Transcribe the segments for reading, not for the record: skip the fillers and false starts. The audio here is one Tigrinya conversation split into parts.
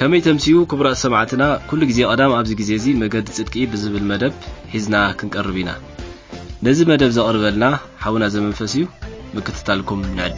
كمي تمسيو كبرى سمعتنا كل جزء قدام أبز جزيزي مجد صدقي بزب المدب حزنا كنقربينا نزل مدب زقرب لنا حاولنا زمن فسيو بكتتالكم نعد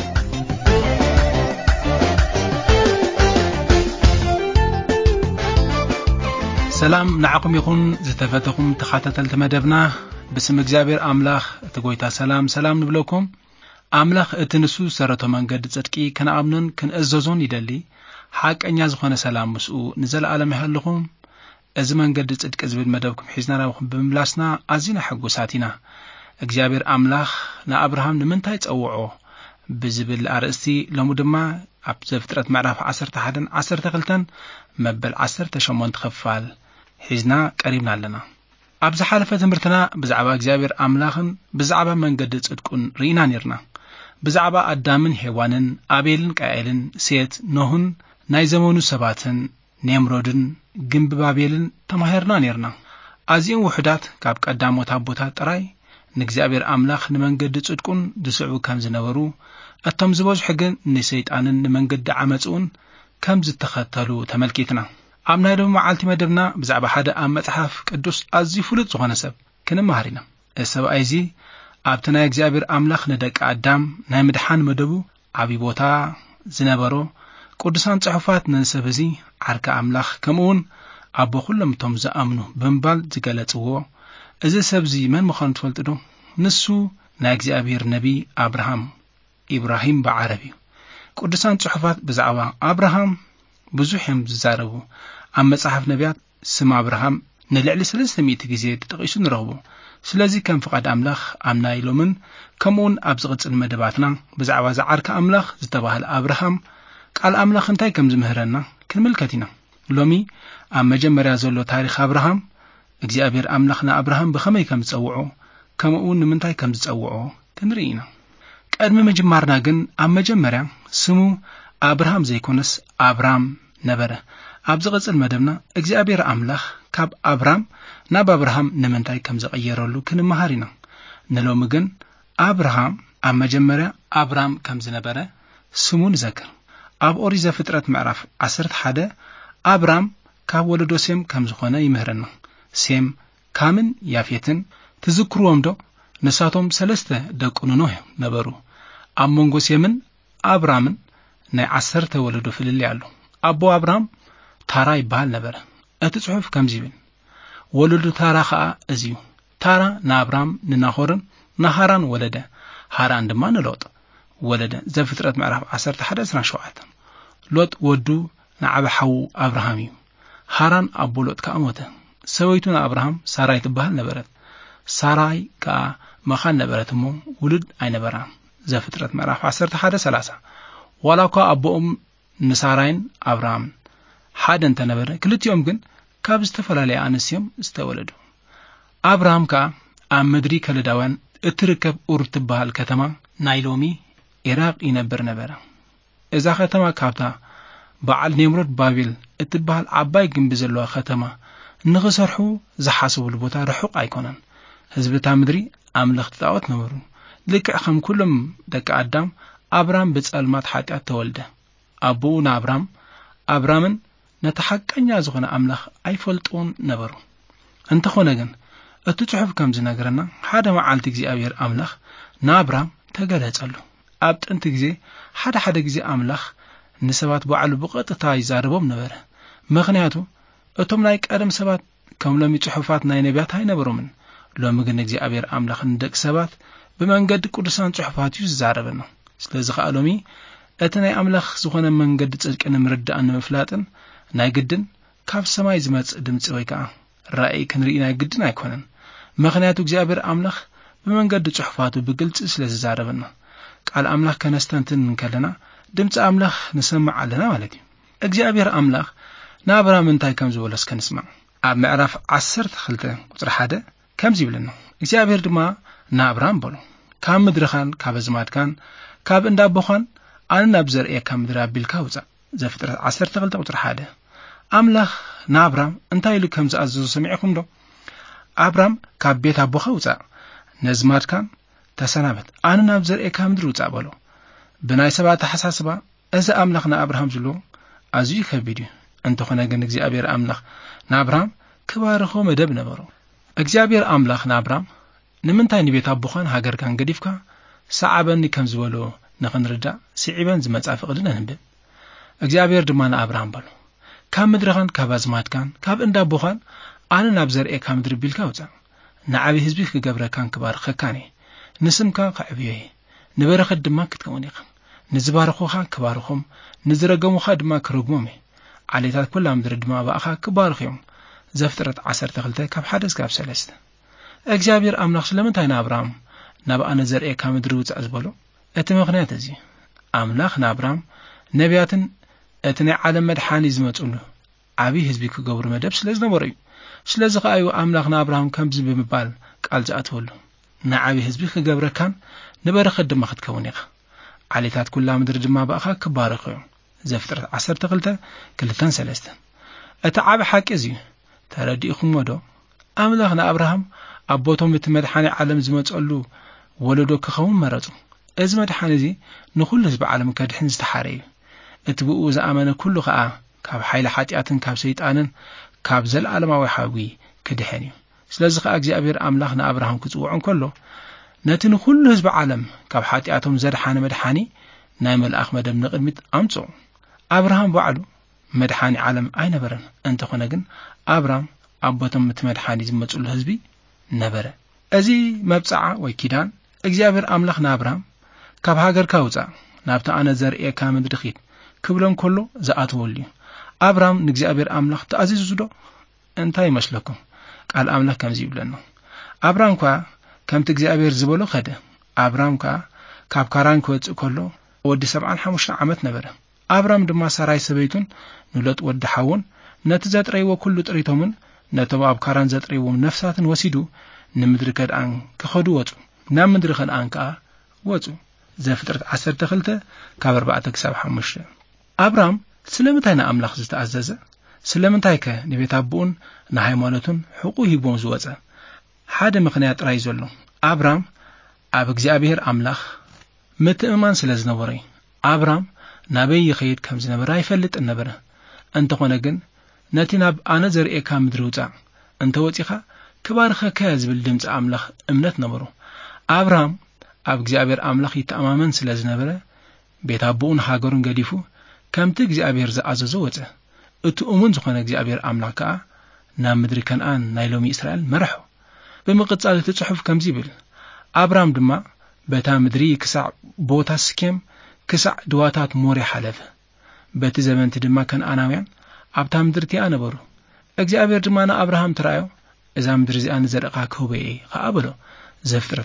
سلام نعقم يكون زتفتكم تخاتتل تمدبنا بسم እግዚአብሔር አምላኽ ተጎይታ ሰላም ንብለኩም አምላኽ እትንሱ ሰረቶ መንገድ ጽድቂ ከነአምነን ከነእዘዞን ይደሊ ሐቀኛ ዝኾነ ሰላም ምስኡ ንዘላለም ይሃልኹም እዚ መንገድ ጽድቂ ዝብል መደብኩም ሒዝናራኩም በመምላስና አዚና ሕጉሳቲና እግዚአብሔር አምላኽ ለአብርሃም ንምንታይ ጸውዖ ብዝብል አርእስቲ ለሙ ድማ ኣብ ዘፍጥረት ምዕራፍ 11:12 መበል 18 ክፋል ሒዝና ቀሪብና ኣለና أبز حالفة تمرتنا بزعبا እግዚአብሔር አምላኽን بزعبا መንገድ ጽድቁን ሪና ነርና بزعبا አዳምን ሔዋንን አቤልን ቃየልን ሴት ኖህን ናይ ዘመኑ ሰባትን ኔምሮድን ግንብ ባቤልን ተማህርና ነርና አዚን ውሕዳት ካብ ቀዳሞት አቦታት ጥራይ ንእግዚአብሔር አምላኽ ንመንገድ ጽድቁን ድስዑ ከም ዝነበሩ አቶም ዝበዝሕ ግን ንሰይጣንን ንመንገድ ዓመጹን ከም ዝተኸተሉ ተመልኪትና أمنا يدوم معالتي مدبنا بزعب حدا أم متحف قدوس أزي فلت زغانا سب كنا مهارينا السبب أيزي أبتنا يكزابير أملاخ ندك أدام ناي مدحان مدبو عبي بوتا زنبارو قدسان صحفات ننسبزي عركة أملاخ كمون أبو خلم تمز أمنو بمبال زغالتوه إذا سبزي من مخانت فلتدو نسو نايكزابير نبي إبراهيم بعربي قدسان صحفات بزعبا أبراهام ብዙሕም ዝዛረቡ ኣብ መጽሐፍ ነቢያት ስም አብርሃም ንልዕሊ 300 ጊዜ ተጠቂሱ ንረኽቦ ስለዚህ ከም ፍቃድ አምላኽ አምና ኢሎምን ከምኡን ኣብ ዝቕጽል መደባትና ብዛዕባ ዝዓርካ አምላኽ ዝተባህለ አብርሃም ቃል አምላኽ እንታይ ከም ዝምህረና ክንምልከት ኢና ሎሚ ኣብ መጀመርያ ዘሎ ታሪኽ አብርሃም እግዚአብሔር አምላኽና አብርሃም በኸመይ ከም ዝጸውዖ ከምኡን ንምንታይ ከም ዝጸውዖ ክንርኢና ቀድሚ መጀመርና ግን ኣብ መጀመርያ ስሙ አብርሃም ዘይኮነስ አብራም ነበረ ኣብ ዝቕጽል መደብና እግዚአብሔር አምላኽ ካብ አብራም ናብ አብርሃም ንምንታይ ከም ዝቀየረሉ ክንመሃሪና ንሎም ግን አብርሃም ኣብ መጀመርያ አብራም ከም ዝነበረ ስሙን ዘክር ኣብ ኦሪት ዘፍጥረት ምዕራፍ 11 አብራም ካብ ወለዶ ሴም ከም ዝኾነ ይምህረና ሴም ካምን ያፌትን ትዝክሩዎም ዶ ንሳቶም 3 ደቁ ኖህ ነበሩ ኣብ መንጎ ሴምን አብራምን ናይ 10 ወለዶ ፍልል ያሉ አቦ አብራም ታራ ይባል ነበር እቲ ጽሑፍ ከም ዝብል ወለዱ ታራ ኸአ እዚዩ ታራ ናብራም ንናሆርን ናሃራን ወለደ ሃራን ድማ ንሎጥ ወለደ ዘፍጥረት ምዕራፍ 11:17 ሎጥ ወዱ ንዓብሓው አብርሃም እዩ ሃራን አቦ ሎጥ ከሞተ ሰበይቱን አብርሃም ሳራይ ትባል ነበረት ሳራይ ከአ መኻን ነበረትሞ ውሉድ አይነበራ ዘፍጥረት ምዕራፍ 11:30 ወላኳ አቦኦም ንሳራይን አብርሃም ሓደ እንተነበረ ክልቲኦም ግን ካብ ዝተፈላልያ አንስዮም ዝተወለዱ አብርሃም ከ ኣብ ምድሪ ከለዳውያን እትርከብ ኡር ትባል ከተማ ናይሎሚ ኢራቅ ይነብር ነበረ እዛ ከተማ ካብታ በዓል ኔምሮድ ባቢል እትባል ዓባይ ግንብ ዘለዋ ከተማ ንኽሰርሑ ዝሓስቡሉ ቦታ ርሑቕ ኣይኮነን ህዝብታ ምድሪ ኣምልኽቲ ጣዖት ነበሩ ልክዕ ከም ኩሎም ደቂ ኣዳም አብራም በጸልማት ኃጢአት ተወልደ አቡና አብራምን ነተሐቀኛ ዝኾነ አምላኽ አይፈልጡን ነበሩ እንተኾነ ግን እቲ ጽሑፍ ከም ዝነገረና ሓደ መዓልቲ እግዚአብሔር አምላኽ ናብራም ተገለጸሉ ኣብ ጥንት ጊዜ ሓደ ጊዜ አምላኽ ንሰባት በዓሉ በቀጥታ ይዛረቦም ነበረ ምክንያቱ እቶም ናይ ቀደም ሰባት ከም ሎሚ ጽሑፋት ናይ ነቢያት አይነበሩምን ሎሚ ግን እግዚአብሔር አምላኽ እንደቅ ሰባት በመንገድ ቅዱሳን ጽሑፋት ይዛረበና ስለዚህ ቃሎሚ እተናይ አምላኽ ዝኾነ መንገድ ጽድቅን ምርዳእን መፍላጥን ናይ ግድን ካብ ሰማይ ዝመጽ ድምጽ ወይካ ራእይ ክንሪኢና ግድን አይኮነን ምክንያቱ እግዚአብሔር አምላኽ በመንገድ ጽሑፋቱ በግልጽ ስለዝዛረበና ቃል አምላኽ ከነስተንትን እንከለና ድምጽ አምላኽ ንሰማዕ ኣለና ማለት እዩ እግዚአብሔር አምላኽ ናብራም እንታይ ከም ዝበለስ ከንስማ ኣብ ምዕራፍ 12:1 ከም ዝብለና እግዚአብሔር ድማ ናብራም በሎ ካብ ምድርኻን ካብ ዝማድካን ካብ እንዳቦኻን አነ ናብ ዘርኤካ ምድር አቢልካ ውፃ ዘፍጥረት 12:1 አምላኽ ናብራም እንታይ ኢሉ ከም ዝኣዘዞ ሰሚዕኩም ዶ አብራም ካብ ቤት አቦኻ ውፃ ነዝማድካን ተሰናበት አነ ናብ ዘርኤካ ምድር ውፃ በሎ ብናይ ሰባት ተሐሳስባ እዚ አምላኽና አብርሃም ዝሎ ኣዝዩ ከቢድ እንተኾነ ግን እግዚአብሔር አምላኽ ንአብርሃም ክባርኾ መደብ ነበሩ። እግዚአብሔር አምላኽ ንአብርሃም ንምንታይ ንቤት አቦኻን ሃገርካን ገዲፍካ ሰዓበኒ ከም ዝበሎ ንኽንርዳእ ስዒበን ዝመጻ ፍቕድን እንብብ። እግዚአብሔር ድማ ንአብርሃም ባሎ ካብ ምድርኻን ካብ አዝማድካን ካብ እንዳ አቦኻን ኣነ ናብ ዘርኤካ ምድሪ ቢልካ ውፃእ። ንዓቢ ህዝቢ ክገብረካን ክባርኸካን እየ። ንስምካ ከዕብዮ እየ። ንበረኸት ድማ ክትከውን ኢኻ። ንዝባርኹኻ ክባርኾም ንዝረገሙኻ ድማ ክረግሞም እየ። ዓሌታት ኩላ ምድሪ ድማ ባእኻ ክባርኹ እዮም። ዘፍጥረት 12 ካብ 1 እስካብ 3 እግዚአብሔር አምላኽ ስለምንታይ ንአብርሃም ናብ ኣነ ዘርኤካ ምድሪ ውፃእ ዝበሎ? እቲ ምኽንያት እዚ አምላኽ ንአብርሃም ነቢያትን እቲ ናይ ዓለም መድሓኒ ዝመጹሉ ዓቢ ህዝቢ ክገብሩ መደብ ስለ ዝነበሩ እዩ። ስለዚ ከዓ እዩ አምላኽ ንአብርሃም ከምዚ ብምባል ቃል ዝኣተወሉ ንዓቢ ህዝቢ ክገብረካን ንበረኸት ድማ ክትከውን ኢኻ። ዓሌታት ኩላ ምድሪ ድማ ባእኻ ክባርኹ እዮም። ዘፍጥረት 12:2-3 እቲ ዓቢ ሓቂ እዚ ተረዲእኹምዎ ዶ? አምላኽ ንአብርሃም ኣቦቶም እቲ መድሓኒ ዓለም ዝመጸሉ ወለዶ ክኸውን መረጹ። እዚ መድሓኒ እዚ ንኹሉ ህዝቢ ዓለም ከድሕን ዝተሓረ እዩ። እቲ ብኡ ዝኣመነ ኩሉ ከዓ ካብ ሓይሊ ሓጢኣትን ካብ ሰይጣንን ካብ ዘለዓለማዊ ሓዊ ክድሕን እዩ። ስለዚ ከዓ እግዚአብሔር አምላኽ ንአብርሃም ክጽውዖ እንከሎ ነቲ ንኹሉ ህዝቢ ዓለም ካብ ሓጢኣቶም ዘድሓነ መድሓኒ ናይ መልኣኽ መደብ ንቕድሚት ኣምጽኦ። አብርሃም ባዕሉ መድሓኒ ዓለም ኣይነበረን። እንተኾነ ግን አብርሃም ኣቦቶም እቲ መድሓኒ ዝመጹሉ ህዝቢ ነበረ። እዚ መብጽዓ ወይ ኪዳን እግዚአብሔር አምላኽ ንአብርሃም ካብ ሃገርካ ውፃእ ናብቲ ኣነ ዘርኤካ ምድሪ ኺድ ክብሎ እንከሎ ዝኣትወሉ እዩ። አብርሃም ንእግዚአብሔር አምላኽ ተኣዚዙ ዶ? እንታይ ይመስለኩም? ቃል አምላኽ ከምዚ ይብለና፣ አብርሃም ኳ ከምቲ እግዚአብሔር ዝበሎ ኸደ። አብርሃም ኳ ካብ ካራን ክወፅእ ከሎ ወዲ 75 ዓመት ነበረ። አብርሃም ድማ ሳራይ ሰበይቱን ንሎጥ ወዲ ሓውን ነቲ ዘጥረይዎ ኩሉ ጥሪቶምን ነቶም ኣብ ካራን ዘጥረይዎም ነፍሳትን ወሲዱ ንምድሪ ከነዓን ክኸዱ ወፁ። ናብ ምድሪ ከነዓን ከዓ ወፁ። ዘፍጥረት 12:4-5 አብርሃም ስለምንታይ ንአምላኽ ዝተኣዘዘ? ስለምንታይ ከ ንቤት አቦኡን ንሃይማኖቱን ሕቁ ሂቦም ዝወፀ? ሓደ ምኽንያት ጥራይ ዘሎ። አብርሃም ኣብ እግዚአብሔር አምላኽ ምትእማን ስለ ዝነበረ። አብርሃም ናበይ ይኸይድ ከም ዝነበረ ኣይፈልጥን ነበረ። እንተኾነ ግን ነቲ ናብ ኣነ ዘርኤካ ምድሪ ውፃእ እንተወፂኻ ክባርኸከ ዝብል ድምፂ አምላኽ እምነት ነበሩ። አብርሃም ኣብ እግዚአብሔር አምላኽ ይተኣማመን ስለ ዝነበረ ቤት አቦኡን ሃገሩን ገዲፉ ከምቲ እግዚአብሔር ዝኣዘዞ ወፀ። እቲ እሙን ዝኾነ እግዚአብሔር አምላኽ ከዓ ናብ ምድሪ ከነዓን ናይ ሎሚ እስራኤል መርሖ። ብምቕጻል እቲ ጽሑፍ ከምዚ ይብል፣ አብርሃም ድማ በታ ምድሪ ክሳዕ ቦታ ስኬም ክሳዕ ድዋታት ሞርያ ሓለፈ። በቲ ዘመንቲ ድማ ከነዓናውያን ኣብታ ምድሪ እቲኣ ነበሩ። እግዚአብሔር ድማ ንአብርሃም ተራእዮ እዛ ምድሪ እዚኣ ንዘርአኻ ክህቦ እየ ከዓ በሎ። ዘፍጥረት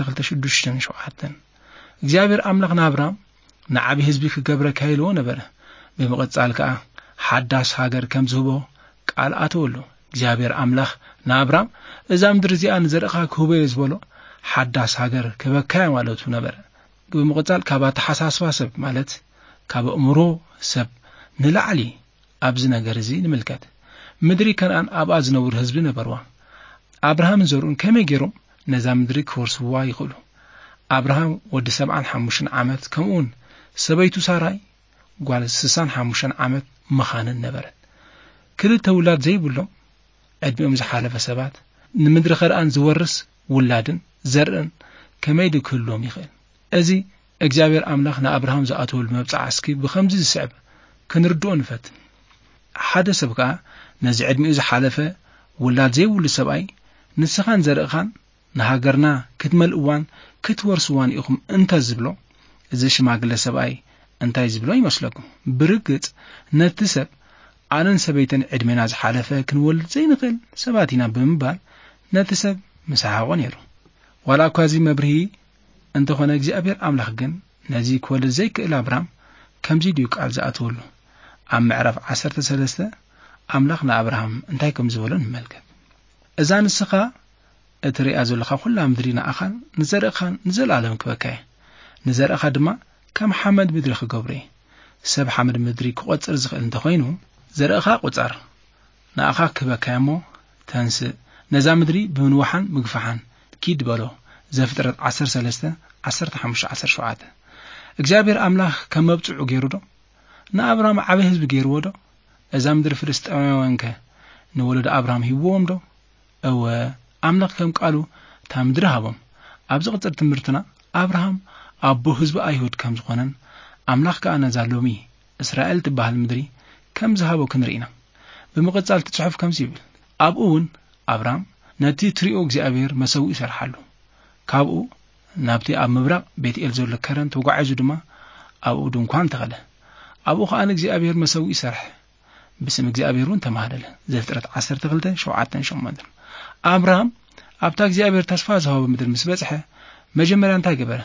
12:6-7 እግዚአብሔር አምላኽ ንአብርሃም ንዓቢ ህዝቢ ክገብረካ ኢልዎ ነበረ። ብምቕጻል ከዓ ሓዳስ ሃገር ከም ዝህቦ ቃል ኣተወሉ። እግዚአብሔር አምላኽ ንአብርሃም እዛ ምድሪ እዚኣ ንዘርአኻ ክህቦ እየ ዝበሎ ሓዳስ ሃገር ክበካያ ማለቱ ነበረ። ብምቕጻል ካብ ኣተሓሳስባ ሰብ ማለት ካብ እምሮ ሰብ ንላዕሊ ኣብዚ ነገር እዚ ንምልከት። ምድሪ ከነዓን ኣብኣ ዝነብሩ ህዝቢ ነበርዋ። አብርሃምን ዘርኡን ከመይ ገይሮም ነዛ ምድሪ ክወርስዋ ይኽእሉ? አብርሃም ወዲ 75 ዓመት ከምኡውን ሰበይቱ ሳራይ ጓል 65 ዓመት መኻንን ነበረን። ክልተ ውላድ ዘይብሎም ዕድሚኦም ዝሓለፈ ሰባት ንምድሪ ከነዓን ዝወርስ ውላድን ዘርእን ከመይ ክህልዎም ይኽእል? እዚ እግዚአብሔር አምላኽ ንአብርሃም ዝኣተወሉ መብጽዓ እስኪ ብኸምዚ ዝስዕብ ክንርድኦ ንፈት። ሓደ ሰብ ከዓ ነዚ ዕድሚኡ ዝሓለፈ ውላድ ዘይብሉ ሰብኣይ ንስኻን ዘርእኻን ንሃገርና ክትመልእዋን ክትወርስዋን ኢኹም እንታይ ዝብሎ? እዚ ሽማግለ ሰብኣይ እንታይ ዝብሎ ይመስለኩም? ብርግጽ ነቲ ሰብ ኣነን ሰበይተን ዕድሜና ዝሓለፈ ክንወልድ ዘይንኽእል ሰባት ኢና ብምባል ነቲ ሰብ ምሳሓቆ ነይሩ። ዋላ እኳ እዚ መብርሂ እንተኾነ እግዚአብሔር አምላኽ ግን ነዚ ክወልድ ዘይክእል አብርሃም ከምዚ ድዩ ቃል ዝኣተወሉ። ኣብ ምዕራፍ 13 አምላኽ ንአብርሃም እንታይ ከም ዝበሎ ንመልከት። እዛ ንስኻ እትሪኣ ዘለኻ ኩላ ምድሪ ንኣኻን ንዘርእኻን ንዘለዓለም ክበካየ፣ ንዘርእኻ ድማ ከም ሓመድ ምድሪ ክገብሮ እየ። ሰብ ሓመድ ምድሪ ክቆፅር ዝኽእል እንተኾይኑ ዘርእኻ ቁፃር ንኣኻ ክበካየ እሞ ተንስእ ነዛ ምድሪ ብምንዋሓን ምግፋሓን ኪድ በሎ። ዘፍጥረት 13:15-17 እግዚአብሔር አምላኽ ከም መብጽዑ ገይሩ ዶ? ንአብርሃም ዓበይ ህዝቢ ገይርዎ ዶ? እዛ ምድሪ ፍልስጥኤማውያን ንወለድ አብርሃም ሂቦም ዶ እወ አምላኽ ከም ቃሉ ታ ምድሪ ሃቦም ኣብዚ ቅጽር ትምህርትና አብርሃም አቦ ህዝቢ አይሁድ ከም ዝኾነን አምላኽ ከ አነዛሎሚ እስራኤል ትባሃል ምድሪ ከም ዝሃቦ ክንሪኢና በመቀጻል ተጽሑፍ ከም ሲብል አብኡን አብርሃም ነቲ ትሪኦ እግዚአብሔር መሰው ይሰርሓሉ ካብኡ ናብቲ ኣብ ምብራቅ ቤትኤል ዘሎ ከረን ተጓዓዙ ድማ ኣብኡ ድንኳን ተኸለ ኣብኡ ኸኣነ እግዚአብሔር መሰው ይሰርሕ ብስም እግዚአብሔርን ተማሃደለ ዘፍጥረት 12:7-8 አብርሃም ኣብታ እግዚአብሔር ተስፋ ዝሃቦ ምድሪ ምስ በጽሐ መጀመርያ እንታይ ገበረ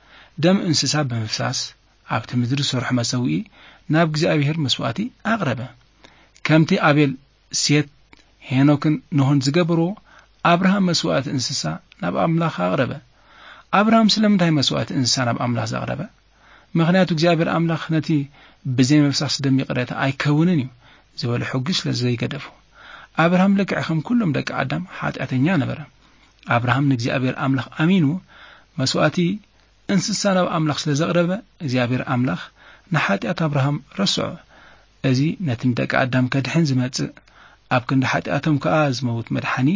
ደም እንስሳ በመፍሳስ ኣብቲ ምድሪ ሰርሕ መሰውኢ ናብ እግዚአብሔር መስዋዕቲ አቅረበ ከምቲ አቤል ሴት ሄኖክን ኖህን ዝገበሮ አብርሃም መስዋዕት እንስሳ ናብ አምላኽ አቅረበ አብርሃም ስለምንታይ መስዋዕት እንስሳ ናብ አምላኽ ዘቅረበ ምክንያቱ እግዚአብሔር አምላኽ ነቲ ብዘይ መፍሳስ ደም ይቅረታ አይከውንን እዩ ዝበለ ሕጉስ ስለዘይገደፉ አብርሃም ልክዕ ከም ኩሎም ደቂ አዳም ኃጢአተኛ ነበረ አብርሃም ንእግዚአብሔር አምላኽ አሚኑ መስዋዕቲ እንስሳ ናብ አምላኽ ስለዘቅረበ እግዚአብሔር አምላኽ ንኃጢአት አብርሃም ረስዖ እዚ ነቲ ደቂ አዳም ከድሕን ዝመጽእ ኣብ ክንዲ ኃጢአቶም ከኣ ዝመውት መድሓኒ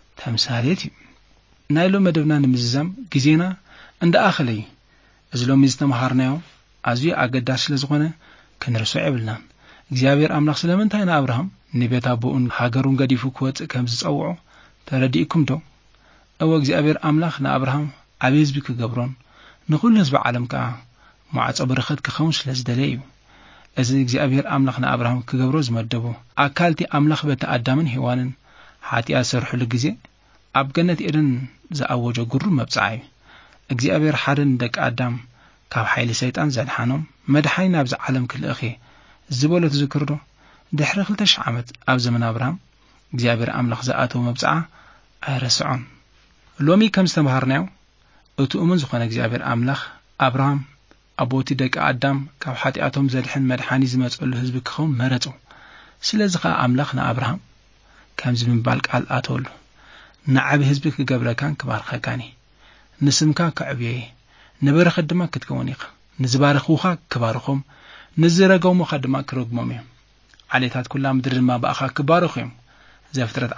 ተምሳሌት እዩ ናይ ሎም መደብና ንምዝዛም ጊዜና እንዳኣኸለ እዩ እዚ ሎሚ ዝተምሃርናዮ ኣዝዩ ኣገዳሲ ስለዝኾነ ክንርሶዕ የብልናን እግዚአብሔር አምላኽ ስለምንታይ ንአብርሃም ንቤት አቦኡን ሃገሩን ገዲፉ ክወፅእ ከም ዝጸውዖ ተረዲእኩም ዶ እወ እግዚአብሔር አምላኽ ንአብርሃም ዓብይ ህዝቢ ክገብሮን ንኹሉ ህዝቢ ዓለም ከኣ ማዕጾ በረኸት ክኸውን ስለዝደለየ እዩ እዚ እግዚአብሔር አምላኽ ንአብርሃም ክገብሮ ዝመደቦ አካልቲ አምላኽ በተ አዳምን ሔዋንን ኃጢአት ሰርሑሉ ጊዜ ኣብ ገነት ኤደን ዝኣወጆ ግሩ መብጽዓ እዩ እግዚአብሔር ሓደን ደቂ አዳም ካብ ሓይሊ ሰይጣን ዘድሓኖም መድሓኒ ናብ ዓለም ክልእኺ ዝበሎ ትዝክርዶ ድሕሪ 2000 ዓመት ኣብ ዘመን አብርሃም እግዚአብሔር አምላኽ ዝኣተው መብጽዓ ኣይረስዖን ሎሚ ከም ዝተምሃርናዮ እቲ እሙን ዝኾነ እግዚአብሔር አምላኽ አብርሃም አቦቲ ደቂ አዳም ካብ ኃጢአቶም ዘድሕን መድሓኒ ዝመጽሉ ህዝቢ ክኸውን መረጹ ስለዚ ኸ አምላኽ ንአብርሃም ከም ዝምባል ቃል ኣተወሉ ንዓቢ ህዝቢ ክገብረካን ክባርኸካኒ ንስምካ ክዕብየ ንበረኸት ድማ ክትከውን ኢኻ ንዝባረኹኻ ክባርኾም ንዝረገሙኻ ድማ ክረግሞም እዮም ዓሌታት ኩላ ምድሪ ድማ በኣኻ ክባርኹ እዮም ዘፍጥረት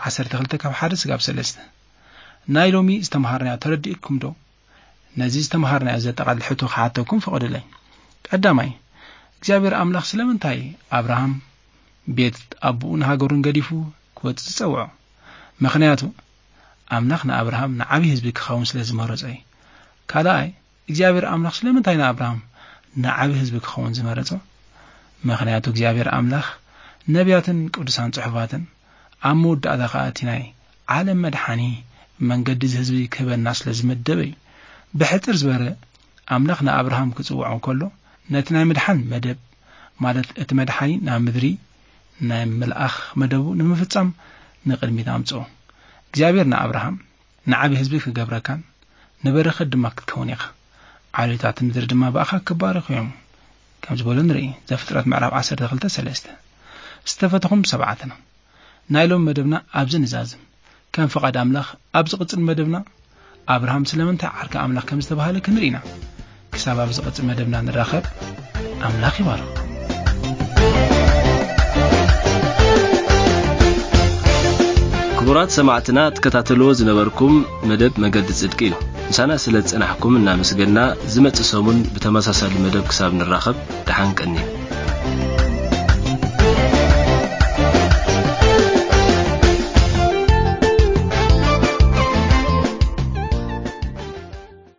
12:1-3 ናይ ሎሚ ዝተምሃርናዮ ተረዲእኩም ዶ ነዚ ዝተምሃርናዮ ዘጠቓልል ሕቶ ክሓተኩም ፈቕድለይ ቀዳማይ እግዚአብሔር አምላኽ ስለምንታይ አብርሃም ቤት አቡኡን ሃገሩን ገዲፉ ክወጽእ ዝጸውዖ ምክንያቱ አምላኽ ንአብርሃም ንዓቢ ህዝቢ ክኸውን ስለዝመረጸ እዩ ካልኣይ እግዚአብሔር አምላኽ ስለምንታይ ንአብርሃም ንዓቢ ህዝቢ ክኸውን ዝመረጸ ምክንያቱ እግዚአብሔር አምላኽ ነቢያትን ቅዱሳን ጽሑፋትን ኣብ መወዳእታ ኸኣ እቲ ናይ ዓለም መድሓኒ መንገዲ ህዝቢ ክህበና ስለዝመደበ እዩ ብሕፅር ዝበረ አምላኽ ንአብርሃም ክጽውዖ ከሎ ነቲ ናይ መድሓን መደብ ማለት እቲ መድሓኒ ናብ ምድሪ ናይ መልአኽ መደቡ ንምፍጻም ንቅድሚት ኣምጽኦ እግዚአብሔር ንአብርሃም ንዓቢ ህዝቢ ክገብረካን ንበረኸት ድማ ክትከውን ኢኻ ዓሌታት ምድሪ ድማ በኣኻ ክባረኹ እዮም ከም ዝበሎ ንርኢ ዘፍጥረት ምዕራፍ 12:3 ዝተፈተኹም ሰብዓትና ናይ ሎም መደብና ኣብዚ ንዛዝም ከም ፈቃድ አምላኽ ኣብዚ ቅጽል መደብና አብርሃም ስለምንታይ ዓርካ አምላኽ ከም ዝተባሃለ ክንሪኢና ክሳብ ኣብዚ ቅጽል መደብና ንራኸብ አምላኽ ይባርክ ክቡራት ሰማዕትና ተከታተሉ ዝነበርኩም መደብ መገዲ ጽድቂ እዩ ምሳና ስለ ጽናሕኩም እናመስገና ዝመጽእ ሰሙን ብተመሳሳሊ መደብ ክሳብ ንራኸብ ደሓንቀኒ